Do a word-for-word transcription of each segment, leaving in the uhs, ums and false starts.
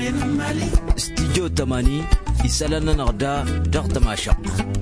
استديو تمانين يسألنا نغدا دغت ماشق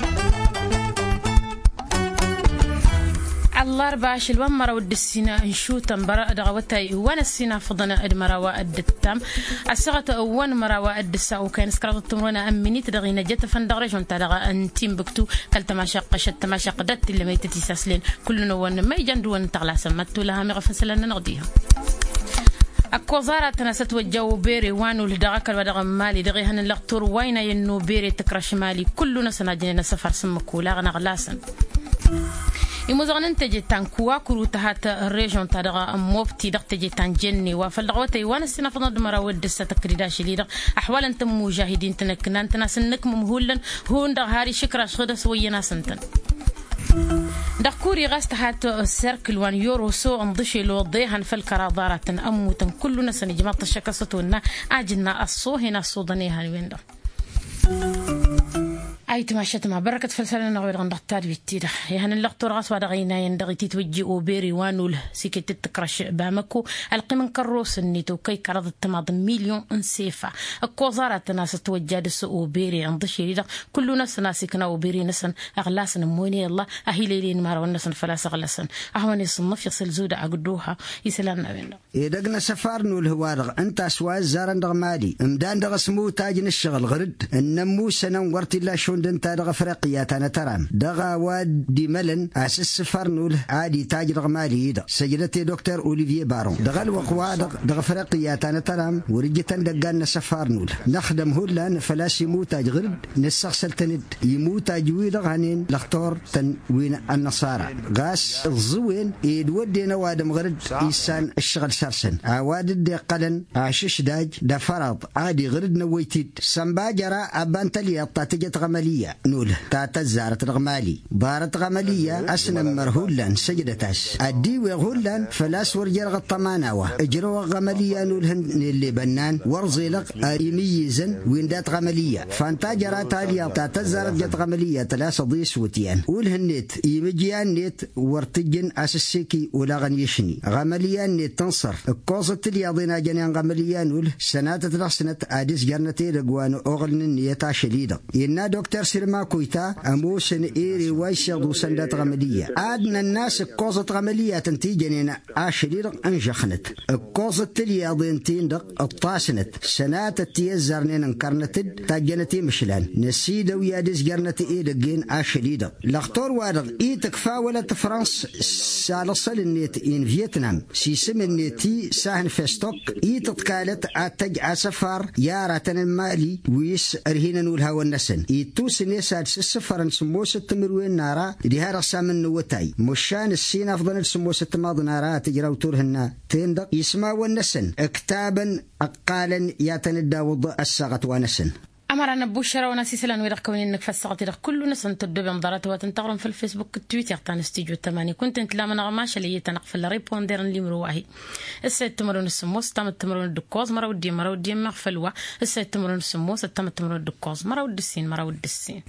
الأربعة شلوان مرة ود السينا نشو تنبرا دغوتاي وانا السينا فضنا ادمرا واد التام السغة وان مرا واد الساو كان سكرات التمرنا امني تدغينا جت فندغرج انت دغ انتيم بكتو كلت ما شق شت ما شق دت اللي ما يتتساسلين كلنا وان ما يجندو ان تغلا سمتو لها مغفسلنا نغديها الكوزارة تناست وجو بيري وانو لدغاك الودغ مالي دغي هن اللقطور وين ينو بيري تكرش مالي كلنا سنجينا سفر سمكو لا غنغلاسن يموزغن انت جتان كوا كرو تحت الريجون تدغا موبتي دغت جتان جني وفلغوتي وانا السنه فضل مرا ود ستكريدا شليدا احوال انت مجاهدين تنكنا انت ناس انك ممهولن هون دغ هاري شكرا شغدس وينا سنتن دكوري غاست تحت السيركل وان يورو سو انضشي لو ضيهن فالكرادارة اموتن كلنا سنجمط الشكستونا اجلنا الصو هنا الصودني هن وين أي تماشيت مع بركة فلسلنا نغير عن ضغطات بيتيرة يعني اللقطور غاس ودغينا يندغي تتوجي أوبيري وانول سكت تكرش بامكو القمن كروس النيتو كي كرد التماض مليون انسيفا الكوزارة ناس توجد سو أوبيري عن ضشي لدغ كل ناس ناسكنا أوبيري نسن أغلاسن مويني الله أهي ليلين مارو النسن فلاس أغلاسن أهواني صنف يصل زودة أقدوها يسلامنا بينا إدقنا سفارنو الهوارغ أنت أسواز زارن دغ مالي امدان دغ سمو تاجن الشغل غرد النمو سنن ورتي لا شون دنتا دغ فرقيات أنا ترام دغ وادي ملن أسس فرنول عادي تاج دغ مالي دغ سجلتي دكتور أوليفيه بارون دغ الوقوا دغ دغ فرقيات أنا ترام ورجتن دقان سفارنول نخدم هولان فلاس يموت غرد نسخسل تند يموت جوي دغ هنين لختور تن وين النصارى غاس الزوين يدودينا وادم غرد إنسان الشغل سرسن عواد الدقلن عشش داج دا فرض عادي غرد نويتيد سنباجرة أبان تلي الطاتجة غمالية نول تاتا زارت غمالي بارت غمالية أسنا مرهولان سجدتاس الديوي غولان فلاس ورجال غطماناوة اجروا غمالية نولهن اللي بنان ورزيلق يميزن ويندات غمالية فانتاجرة تاليا تاتا زارت جت غمالية تلاس ضيس وتيان ولهن نيت يمجيان نيت ورتجن أسسيكي ولا غنيشني غمالية نيت تنصر القوصة اللي ضينا جنيان غمالية نول سنات تلخسنة آديس جرنتي رقوان أغلن نيتا شديدة إنا دكتور سيرما كويتا أموسن إيري ويسيغ سندات غمالية آدنا الناس القوصة غمالية تنتي جنينا آشديدة أنجخنت القوصة اللي ضين تيندق الطاسنت سنات التيزرنين انكرنتد تاجنتي مشلان نسيدة وياديس جرنتي إيدقين آشديدة لختور وارغ إي تكفاولة فرنس سالصل النيت إن فيتنام سيسم النيتي ساهن فيستوك إي تتكالت أتج أسفار يارة المالي ويس أرهينا نولها والنسن يتوس نيساد السفر نسموس التمروين نارا ديها رسام النوتاي مشان السين أفضل نسموس التماض نارا تجراو تورهنا تندق يسمع والنسن اكتابا أقالا ياتندى وضع الساغة ونسن أمرنا بوشرة وناسي سلان ويرق كوني إنك فالسقطي رق كل نسن تدو بمضارات وتنتقرن في الفيسبوك التويتر تان استيجو التماني كنت انت لا من غماش اللي يتنقفل ريبون ديرن لي مروهي السيد تمرون السموس تم التمرون الدكوز مرة ودي مرة ودي مغفلوة السيد تمرون السموس تم التمرون الدكوز مرة ودي السين مرة ودي السين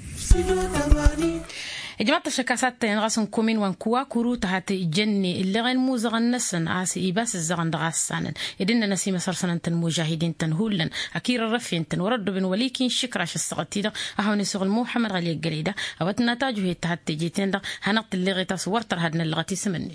جماعة الشكاسات ينغاسن كومين وانكوا كورو تحت جني اللي غين موزغن نسن عاسي إباس الزغن دغاسانن يدنا نسيم سرسنن تن مجاهدين تنهولن أكير الرفين تن ورد بن وليكين شكراش السقطيدة أهوني سغل محمد غالي الجريدة أوت نتاجه هي تحت جيتين ده هنقت اللي غي تصور ترهدنا اللغتي سمنيت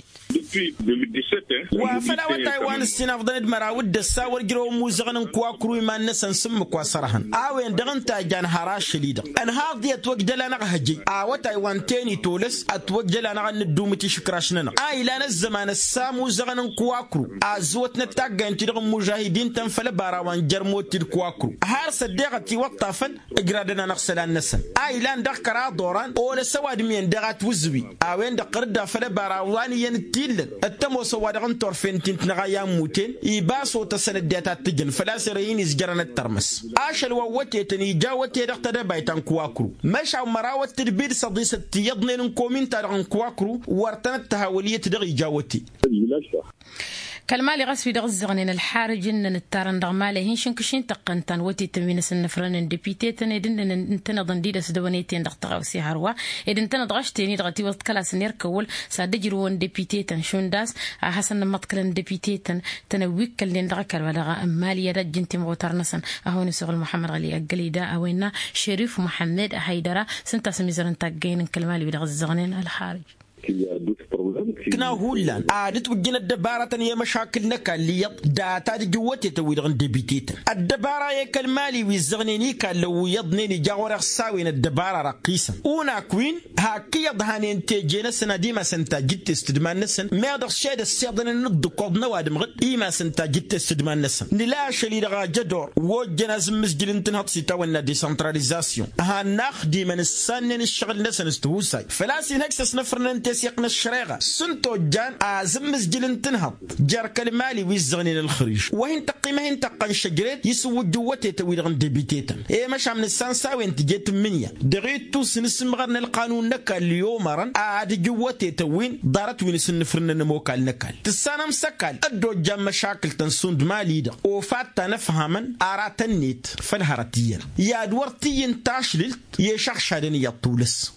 وفلا وتايوان السنة فضلت مراود الساور جرو موزغن كوا كروي ما نسن سم كوا صرهن أوين دغن تاجان هراش شديدة أن هذه توجد لنا هجي أو تايوان تاني تولس أتوجد لنا عن الدومتي شكراشنا أي لنا الزمان السامو زغن كوا كرو أزوتنا تاجان تدغن مجاهدين تنفل باراوان جرموت الكوا كرو هار صدقتي وقتافن إجرادنا نغسل النسن أي لان دكرا دوران أول سواد مين دغات وزوي أوين دقرد فل باراوان ينتيل التمو سواد عن طرفين تنتنغايا موتين يباسو تسنديات تجن فلاسرين يزجرن الترمس أشل ووتي تني جاوتي دقتدا بايتان كوا كرو مش أو مراوت تدبير صديسة يضنين كومين تارغن كوا كرو وارتنت تهاولية دغي جاوتي كالمالي غسفي دغزغنين الحارج إن التارن دغمالي هنشن كشين تقنتان وتي تمين سنفرن دبيتيتن إدن انتنا ضنديد سدوانيتين دغتغاو سيهاروا إدن انتنا دغشتيني دغتي وقت كلا سنير كول سادجرون دبيتيتن شونداس حسن مطكلن ديبيتيتن تنويك اللي ندركل ولا ماليه رجنتي مغترنسن اهون سوق محمد علي الجليدا اوينا شريف محمد حيدره سنت سميزرن تاجين كلمه اللي الزغنين الحارج كنا هولان عادت وجينا الدبارة هي مشاكل نكا اللي داتا جوتي تويد غن ديبيتيت الدبارة هي كالمالي ويزغنيني كان لو يضنيني جاورة ساوين الدبارة رقيسا ونا كوين هاكي يضهانين تيجينا سنة ديما سنتا جت استدمان نسن ما يقدر شيء السيادة ندو قضنا وادم غد إيما سنتا جت استدمان نسن نلا شلي رغا جدور وجنا زمسجل انتنهط سيتاونا ديسنتراليزاسيون هاناخ دي من السنن الشغل نسن استهوساي فلاسي نكسس نفرنا انتسيقنا الشريغة سنتو جان آزم مسجل تنهض جار كلمالي ويزغنين الخريج وهين تقيمه هين تقن شجرات يسوي جوته تويد غن ديبيتيتا ايه مش عم نسان ساوي انت جيت منيا دغيتو سنسم غن القانون نكا اليوم رن عاد جوته توين دارت وين سنفرن نموكال نكال تسانا مسكال ادو جام مشاكل تنسوند مالي دا وفاتا نفهمن اراتنيت فالهرتيين يا دورتين تاشلت يشخشادن يطولس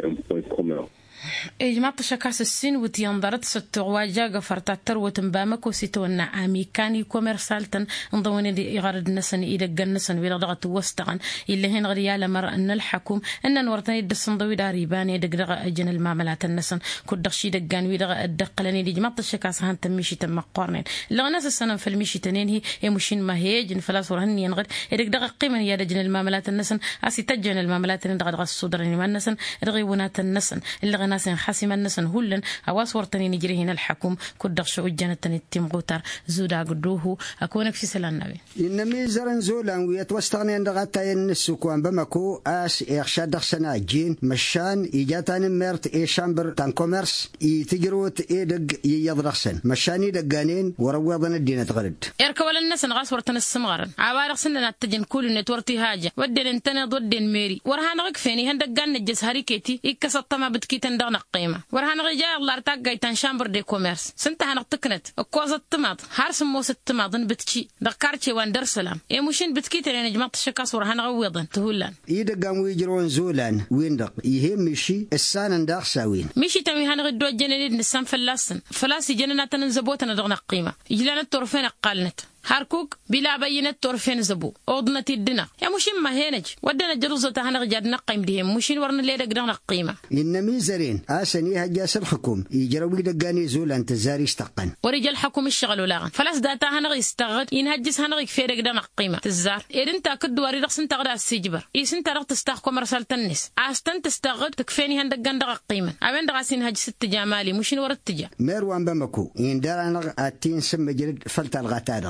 إجماع تشكاس السين وتيانضرت ستواجا قفرت تروة بامك وسيتونا عامي كان كوميرسالتن انضوني دي إغارد نسن إذا جنسن ولا ضغط وستغن إلا هين غريال مر أن الحكوم أن نورتني الدسن ضوي داريباني دقدغ أجن المعاملات النسن كدغ شي دقان ويدغ الدقلني دي إجماع تشكاس هان تمشي تم قارنين لغ ناس السنة في المشي تنين هي يمشين ما هيج فلاس ورهن ينغد دقدغ قيمة يا دجن المعاملات النسن أسي تجن المعاملات النسن الصدرين ما النسن رغيبونات النسن اللي غناس حاسم النسن هولن أواس ورتني نجري هنا الحكوم كدغ شو جنة التيم غوتر زودا قدوه أكونك في سلام النبي إنما زرن زولان ويتوستغني عند غاتا النسوكوان بمكو أس إرشاد سنة جين مشان إيجاتان مرت إي شامبر تان كوميرس يتجروت إيدق يضرخسن مشان يدقانين وروضن الدين تغرد إركوال النسن غاس ورتن السمغرن عبارة سنة نتجن كل نتورتي هاجة ودين انتنا ضدين ميري ورهان غكفيني هندقان نجس هاريكيتي إكسطما بتكيتن دغنا قيمة ورهان غجاء الله ارتاق جايتان شامبر دي كوميرس سنتها نقتكنت الكوزة التماط هارس موس التماطن بتشي دقارتي وان درسلام إيه مشين بتكيتر يعني جماعة الشكاس ورهان غويضن تهولان يدقان ويجرون زولان ويندق يهم مشي السان داخ ساوين مشي تمي هان غدو الجنريد نسان فلاسن فلاسي جننات نزبوتنا دغنا قيمة يجلان الطرفين قالنت هاركوك بلا بينة طرفين زبو أوضنا تدنا يا مشين ما هينج ودنا جروزة هنغ جادنا قيم ديهم مشين ورنا ليه دقنا قيمة إنما زرين آسني هجاس الحكوم يجروا يدقاني زولان تزاري استقن ورجال الحكوم الشغل ولاغن فلاس داتا هنغ يستغد ينهجس هنغ كفير دقنا قيمة تزار إذن تاكد دواري رقص انت غدا السجبر إيسن ترق تستاقكم مرسال تنس آستن تستغد تكفيني هندقان دقا قيمة أبين دقاسين هج ست جامالي مشين ورد تجا ميروان بمكو يندار أتين سم جلد فلت الغتادق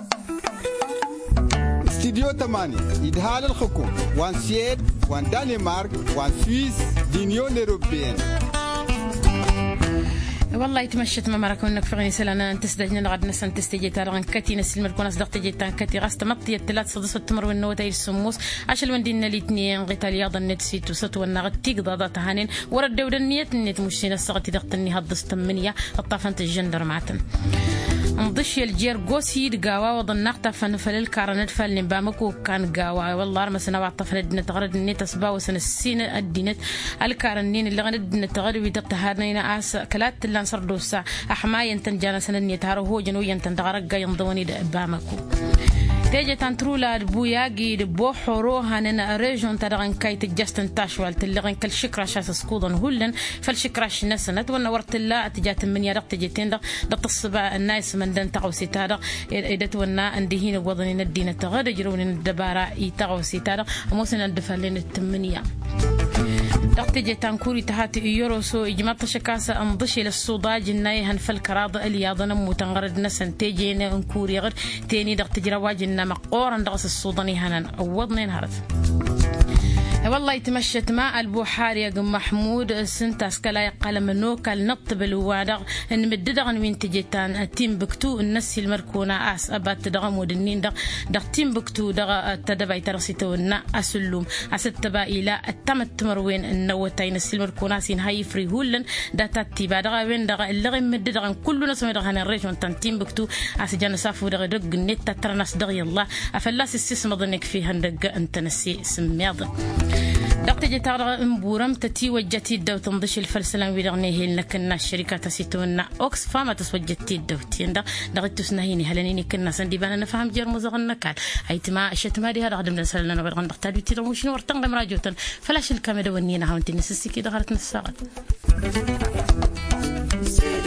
استديو تماني إدهال الحكوم وان سيد وان دنمارك وان سويس دينيون أوروبيين والله يتمشت ما مركو انك فغني سلانا تسدجنا لغد نسن تستجي تارغن كتي نسل مركون اصدق تجي تان كتي غاست مطي الثلاث صدس التمر والنوتي السموس عشل وندينا الاثنين غيتا لياض النت سيتو ستو النغد تيقضا تهانين ورد ودنية النت مشينا الصغتي دغتني هضس تمنية الطافنت الجندر معتن مضشي الجير قوسي دقاوا وضنقتا فنفل الكارنت فلن بامكو كان قاوا والله رمسنا وعطفن الدنة تغرد النت اسبا وسن السين الدينت الكارنين اللي غند الدنة تغرد ويدقتهانينا آس كلات اللي نصر دوسا أحمايا تنجانا سنن يتهارو هو جنويا تندغرق ينضوني بامكو تيجي تنترولا بوياجي دبو حروها ننا ريجون تدغن كاي تجستن تاشوال تلغن كل شكرا شاس سكودن هولن فالشكراش نسنت وانا ورت الله تجات من يرق تجيتين دق دق الصبا الناس من دن تقوسي تادق ايدت وانا اندهين وضنين الدين تغد يجرون الدبارة يتقوسي تادق وموسنا الدفلين التمنية دقتي تانكوري تهاتي يوروسو إجماع تشكاسة أمضشي للصوضاج النايهن فالكراض الياضنا متنغرد نسن تيجينا انكوري غير تاني دقتي جرواجنا مقورا دقس الصوضاني هنن أوضنين هرت والله يتمشت مع البوحاري يا محمود سنتاس كلا يقال منوك النط بالوادغ ان مددغن وين تجيتان التيم بكتو النسي المركونه اس ابات تدغم ودنين دغ دغ تيم بكتو دغ تدباي ترسيتونا اسلوم استبا الى التمت مروين النوتين النسي المركونه سين هاي فري هولن داتا تيبا دغ وين دغ اللي مددغن كلنا سمي دغ الريجون تان تيم بكتو اسجان سافو دغ دغ نت ترناس دغ يلا افلاس السيس مضنك فيه هندق انت نسي سمياض دقت جتار مبورم تتي وجتي الدو تنضش الفلسلان ويرغنيه لك الناس شركات سيتونا اوكس فما تسوجتي الدو تيندا دغت تسنهيني هلنيني كنا سندي بان انا فهم جير مزغن كان هيتما شتما دي هذا قدم نسلنا نغير نختار تي لو شنو ورتنغ مراجوتن فلاش الكاميرا ونينا هاونتي نسسي كي دغرت نساغت